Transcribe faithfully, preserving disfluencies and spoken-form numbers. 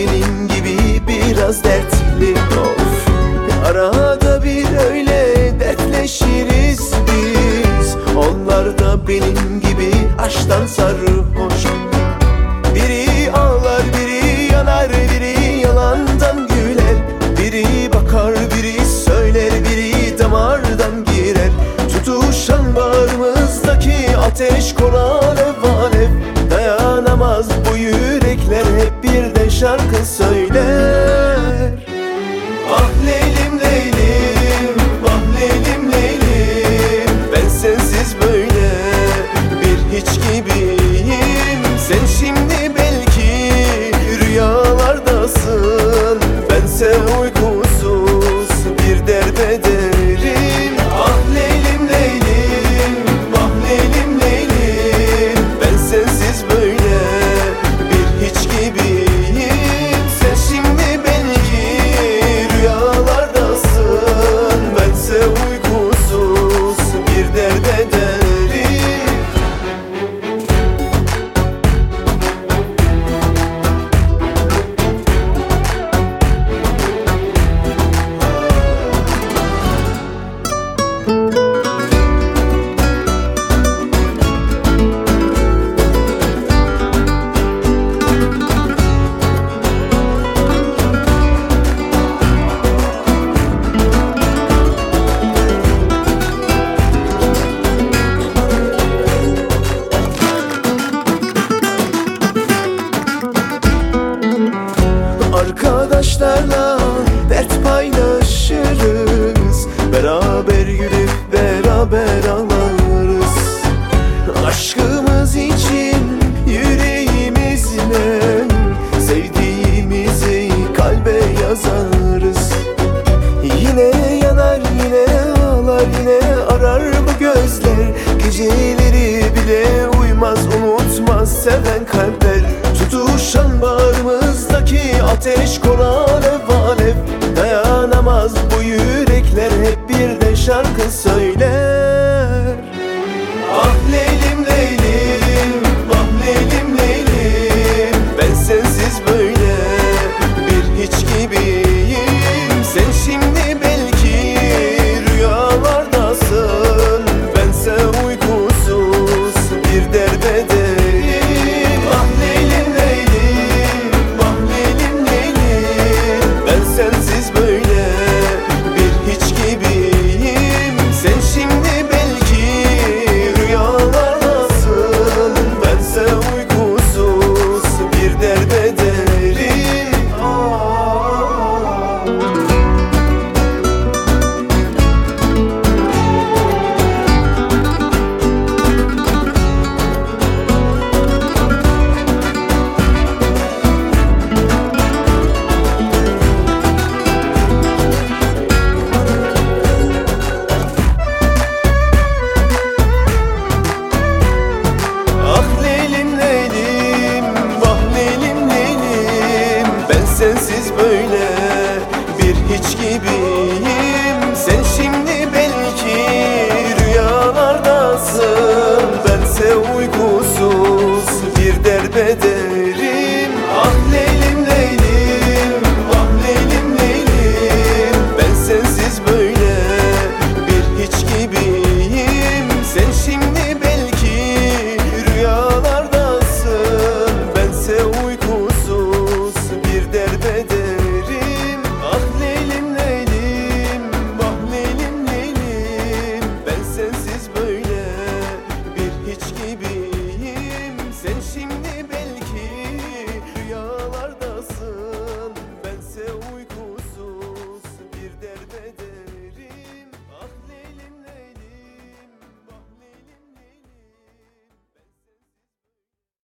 benim gibi biraz dertli. Of, arada bir öyle dertleşiriz biz. Onlar da benim gibi aşktan sarhoş. Biri ağlar, biri yanar, biri yalandan güler. Biri bakar, biri söyler, biri damardan girer. Tutuşan bağrımızdaki ateş kor alev alev. Dayanamaz bu yürekler, hep birden şarkı söyler. Ah Leylim Leylim, ah Leylim Leylim, ben sensiz böyle bir hiç gibiyim. Sen şimdi belki rüyalardasın, bense uykusuz bir derbederim. Ah Leylim Leylim, ah Leylim Leylim, ben sensiz böyle bir hiç gibiyim. Sen şimdi belki rüyalardasın, bense uykusuz bir derbederim. Arkadaşlarla dert paylaşırız, beraber gülüp beraber ağlarız. Aşkımız için yüreğimizle sevdiğimizi kalbe yazarız. Yine yanar, yine ağlar, yine arar bu gözler. Geceleri bile uyumaz, unutmaz seven kalpler. Tutuşan bağrımızdaki ateş kor alev alev. Dayanamaz bu yürekler, hep birden şarkı söyler.